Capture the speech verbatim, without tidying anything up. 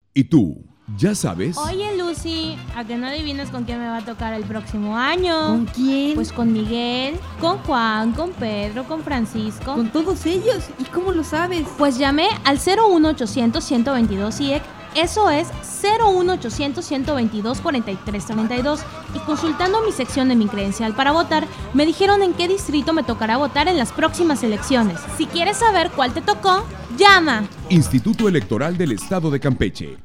¿Y tú? ¿Ya sabes? Oye, Lucy, ¿a que no adivinas con quién me va a tocar el próximo año? ¿Con quién? Pues con Miguel, con Juan, con Pedro, con Francisco. ¿Con todos ellos? ¿Y cómo lo sabes? Pues llamé al cero uno ochocientos, ciento veintidós I E C, eso es cero uno ochocientos, ciento veintidós, cuarenta y tres treinta y dos, y consultando mi sección de mi credencial para votar, me dijeron en qué distrito me tocará votar en las próximas elecciones. Si quieres saber cuál te tocó, llama. Instituto Electoral del Estado de Campeche.